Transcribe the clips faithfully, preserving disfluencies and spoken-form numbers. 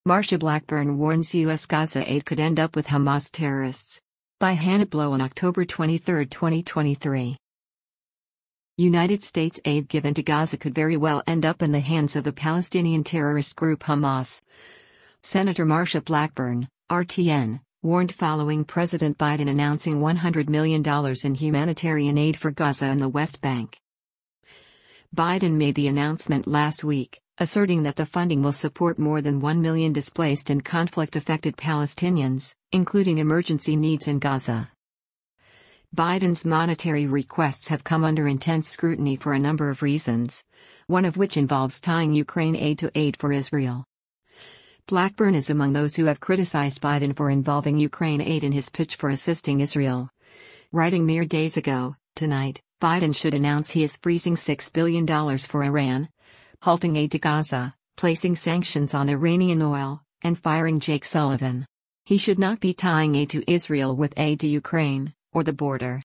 Marsha Blackburn warns U S Gaza aid could end up with Hamas terrorists. By Hannah Blow on October twenty-third, twenty twenty-three. United States aid given to Gaza could very well end up in the hands of the Palestinian terrorist group Hamas. Senator Marsha Blackburn, R T N, warned following President Biden announcing one hundred million dollars in humanitarian aid for Gaza and the West Bank. Biden made the announcement last week, asserting that the funding will support more than one million displaced and conflict-affected Palestinians, including emergency needs in Gaza. Biden's monetary requests have come under intense scrutiny for a number of reasons, one of which involves tying Ukraine aid to aid for Israel. Blackburn is among those who have criticized Biden for involving Ukraine aid in his pitch for assisting Israel. Writing mere days ago, tonight, Biden should announce he is freezing six billion dollars for Iran, halting aid to Gaza, placing sanctions on Iranian oil, and firing Jake Sullivan. He should not be tying aid to Israel with aid to Ukraine, or the border.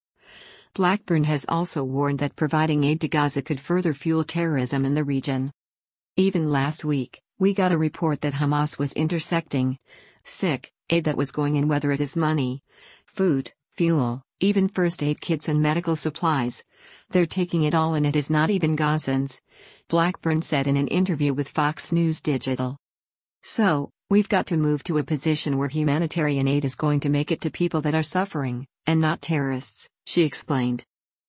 Blackburn has also warned that providing aid to Gaza could further fuel terrorism in the region. Even last week, we got a report that Hamas was intersecting sick aid that was going in, whether it is money, food, fuel, even first aid kits and medical supplies. They're taking it all, and it is not even Gazans, Blackburn said in an interview with Fox News Digital. So, we've got to move to a position where humanitarian aid is going to make it to people that are suffering, and not terrorists, she explained.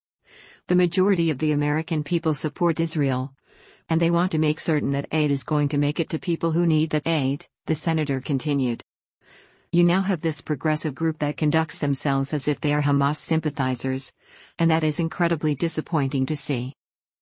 The majority of the American people support Israel, and they want to make certain that aid is going to make it to people who need that aid, the senator continued. You now have this progressive group that conducts themselves as if they are Hamas sympathizers, and that is incredibly disappointing to see.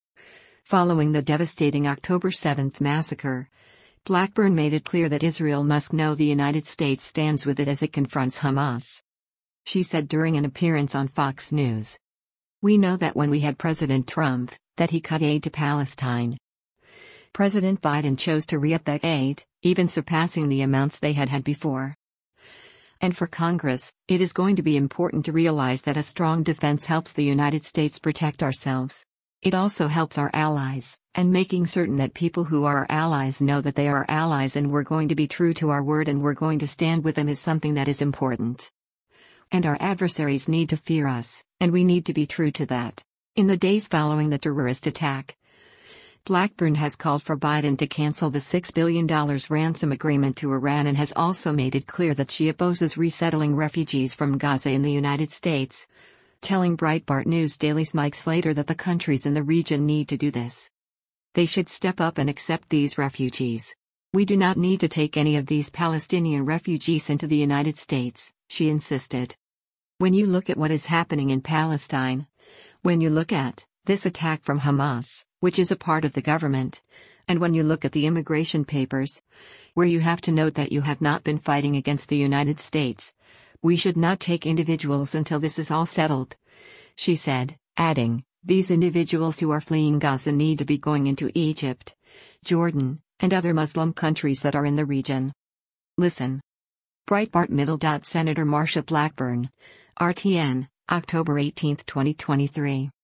Following the devastating October seventh massacre, Blackburn made it clear that Israel must know the United States stands with it as it confronts Hamas. She said during an appearance on Fox News, "We know that when we had President Trump, that he cut aid to Palestine. President Biden chose to re-up that aid, even surpassing the amounts they had had before. And for Congress, it is going to be important to realize that a strong defense helps the United States protect ourselves. It also helps our allies, and making certain that people who are our allies know that they are our allies and we're going to be true to our word and we're going to stand with them is something that is important. And our adversaries need to fear us, and we need to be true to that." In the days following the terrorist attack, Blackburn has called for Biden to cancel the six billion dollars ransom agreement to Iran and has also made it clear that she opposes resettling refugees from Gaza in the United States, telling Breitbart News Daily's Mike Slater that the countries in the region need to do this. They should step up and accept these refugees. We do not need to take any of these Palestinian refugees into the United States, she insisted. When you look at what is happening in Palestine, when you look at this attack from Hamas, which is a part of the government, and when you look at the immigration papers, where you have to note that you have not been fighting against the United States, we should not take individuals until this is all settled, she said, adding, these individuals who are fleeing Gaza need to be going into Egypt, Jordan, and other Muslim countries that are in the region. Listen. Breitbart Middle. Senator Marsha Blackburn, R T N, October eighteenth, twenty twenty-three.